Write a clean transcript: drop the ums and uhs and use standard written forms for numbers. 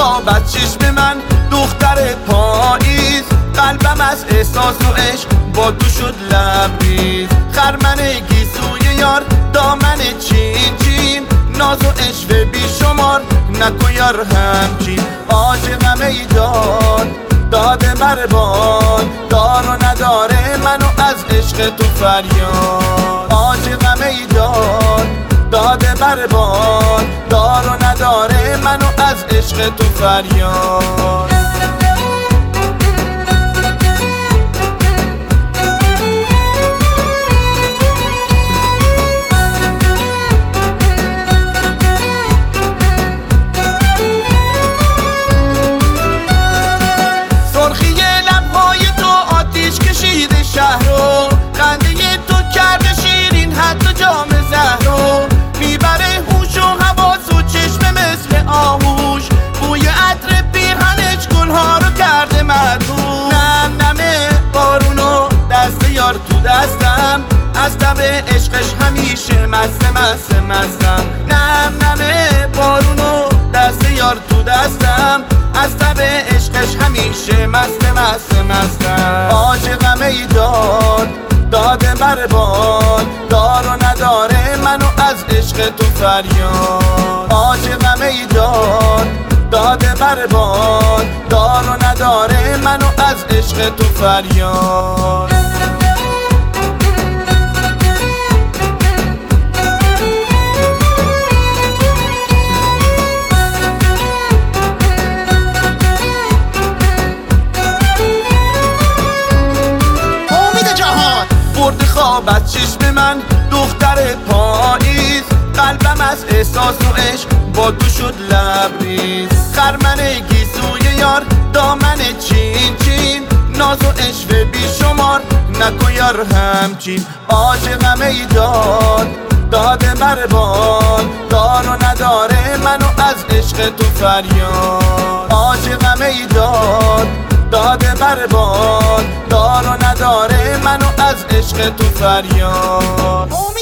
خواب از چشم من دختر پاییز، قلبم از احساس و عشق با تو شد لبریز. خرمن گیسوی یار دامن چین چین، ناز و عشق بی شمار نکن یار همچین. عاشقم ای داد داده برباد، دار و نداره منو از عشق تو فریاد. عاشقم ای داد داده برباد، دار و نداره منو از عشق تو فریاد. شهرو خنده تو کرده شیرین حتی جام زهرو، میبره هوش و حواس و چشم مثل آهوش، بوی عطر پیرهنش گلها رو کرده مدهوش. نم نمه بارونو دست یار تو دستم، از تب عشقش همیشه مستم. نم نمه بارونو دست یار تو دستم، از تب عشقش همیشه مستم. عاشقم ای داد داده برباد، دار و نداره منو از عشق تو فریاد. عاشقم ای داد داده برباد، دار و نداره منو از عشق تو فریاد. برد خواب از چشم من دختر پاییز، قلبم از احساس و عشق با تو شد لبریز. خرمن گیسوی یار دامن چین چین، ناز و عشق بی شمار نکن یار همچین. عاشقم ای داد داده برباد، دار و نداره منو از عشق تو فریاد. عاشقم ای داد داده برباد، دار و نداره منو از عشق تو فریاد.